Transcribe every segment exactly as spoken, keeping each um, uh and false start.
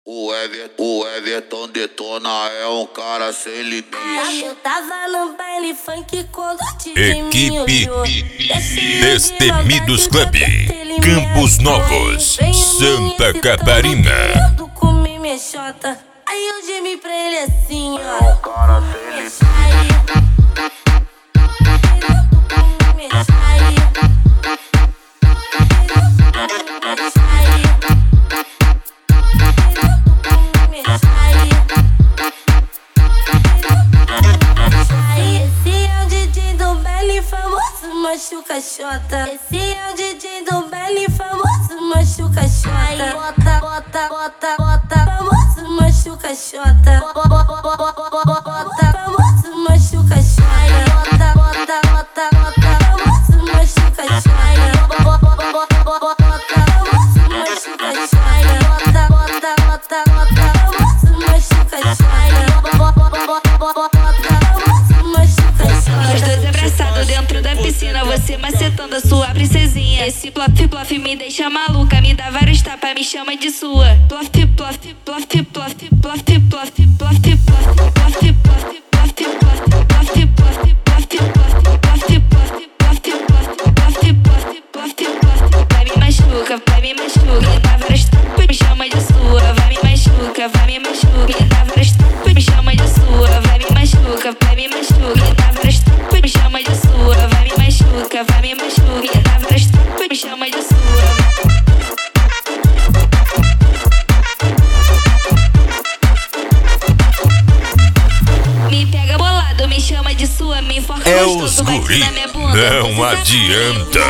O, Ever, o Everton Detona é um cara sem limite. Eu tava no baile funk quando Equipe Destemidos Club, Campos Novos, Santa Catarina. Eu comi minha xota, aí eu gemi pra ele assim, ó. É um cara sem limite. Machuca xota. Esse é o D J do baile famoso, machuca xota. Bota, bota, bota, bota, famoso, machuca xota. Bota, famoso, machuca xota. Bota, bota, bota, bota, famoso, machuca xota. Bota, famoso, machuca xota. Bota, bota, bota, bota, famoso, machuca xota. Os dois abraçados dentro da piscina, você macetando a sua princesinha. Esse plof, plof me deixa maluca, me dá vários tapas, me chama de sua. Plof, plof, plof, plof, plof, plof, plof, plof, plof, vai me machuca, vai me machuca, me dá vários tapas, me chama de sua. Vai me machuca, vai me machuca, me dá vários tapas, me chama de sua. Vai me machuca, vai me machuca, me dá vários tapas, me chama de sua. Vai me machuca, vai me machuca, me dá vários tapas, me chama de sua. Me pega bolado, me chama de sua, me enforca É gostoso, os vai guri, na minha bunda. não adianta.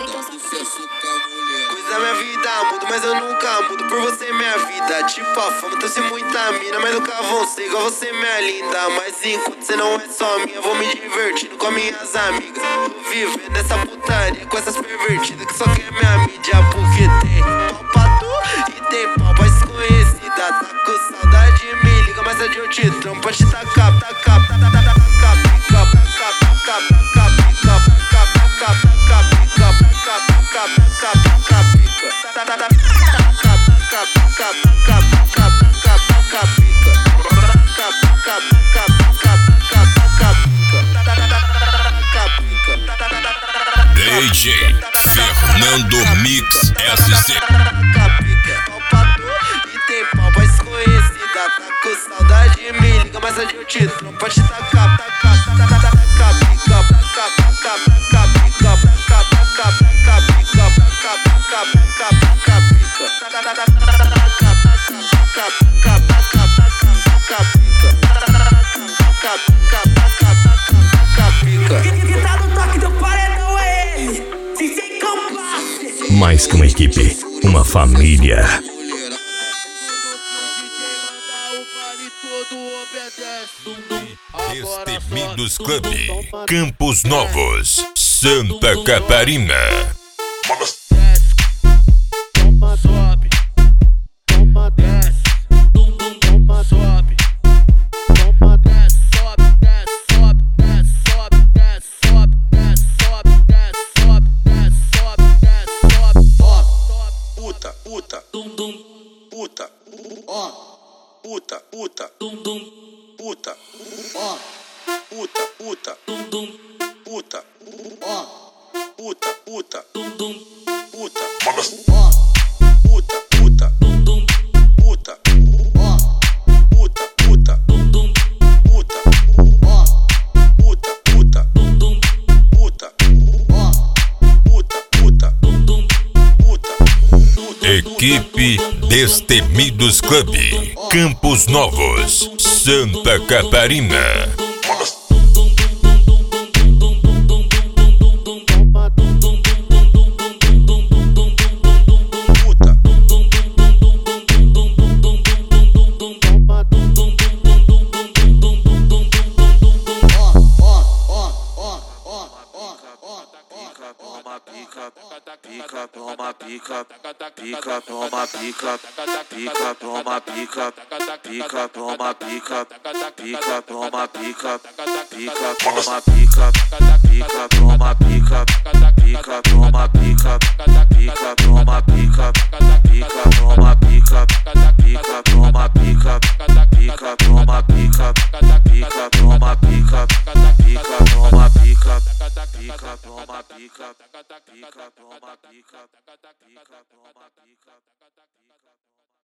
Coisa da minha vida, mudo, mas eu nunca mudo por você, minha vida. Tipo a fama, trouxe muita mina, mas nunca vão ser igual você, minha linda. Mas enquanto você não é só minha, vou me divertindo com minhas amigas. Tô vivendo nessa putaria com essas pervertidas que só quer minha mídia. Porque tem pau pra tu e tem pau pra desconhecida. Tá com saudade, me liga, mas é de eu te tramo pra te tacar, tacar, tacar, tacar, tacar, tacar, tacar, tacar, tacar, D J Fernando Mix S C. E tem pau pra desconhecida. Tá com saudade, me liga, mas é de eu te trompo pra te tacar, tacar, tacar, tacar, tacar, tacar, tacar, tacar, mais que uma equipe, uma família. Destemidos Club, Campos Novos, Santa Catarina. Sobe, desce, sobe, desce, sobe, desce, sobe, desce, sobe, desce, sobe, desce, sobe, desce, sobe, desce, sobe, desce, sobe, sobe, puta, puta, dum dum, puta, ó, puta, puta, dum dum, puta, ó, puta, puta, dum dum, puta, ó, puta, puta, dum dum, puta, ó. Puta, puta, dum dum, puta, ó, puta, puta, dum dum, puta, ó, puta, puta, dum dum, puta, ó, puta, puta, dum dum, puta. Equipe Destemidos Club, Campos Novos, Santa Catarina. Pica, toma pica, pica, toma pica, pica, toma pica, pica, toma pica, pica, toma pica, pica, toma pica, pica, toma pica, pica, toma pica, pica, toma pica, pica, toma pica, pica, toma pica, pica, toma pica, pica, toma pica, pica, toma pica, pica, toma pica, pica, toma pica, pica, toma pica, pica, toma pica.